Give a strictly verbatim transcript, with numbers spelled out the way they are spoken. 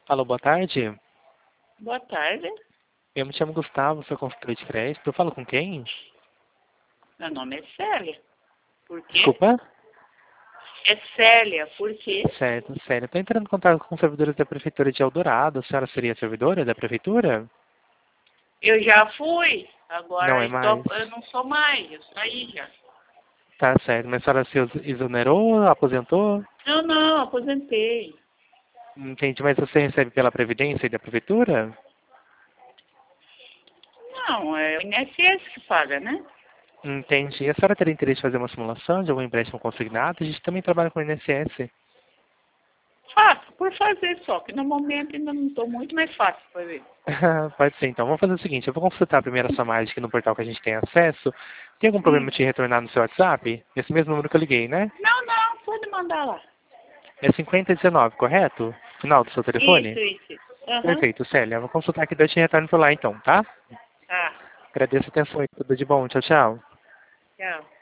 Alô, boa tarde. Boa tarde. Eu me chamo Gustavo, sou consultor de crédito. Eu falo com quem? Meu nome é Célia. Por quê? Desculpa? É Célia. Por quê? Certo, sério. Estou entrando em contato com servidores da Prefeitura de Eldorado. A senhora seria servidora da Prefeitura? Eu já fui. Não Agora é estou, mais. eu não sou mais. Eu saí já. Tá certo. Mas a senhora se exonerou, aposentou? Não, não. Aposentei. Entendi. Mas você recebe pela Previdência e da Prefeitura? Não, é o I N S S que paga, né? Entendi. A senhora teria interesse em fazer uma simulação de algum empréstimo consignado? A gente também trabalha com o I N S S. Faço, por fazer só. Que no momento ainda não estou muito, mas faço para ver. Pode ser, então. Vamos fazer o seguinte. Eu vou consultar primeiro a sua imagem aqui no portal que a gente tem acesso. Tem algum problema Hum. de retornar no seu WhatsApp? Esse mesmo número que eu liguei, né? Não, não. Pode mandar lá. É cinquenta e dezenove, correto? Final do seu Isso, telefone? isso. Aham. Perfeito, Célia. Eu vou consultar aqui e eu te retorno por lá então, tá? Tá. Agradeço a atenção e tudo de bom. Tchau, tchau. Tchau.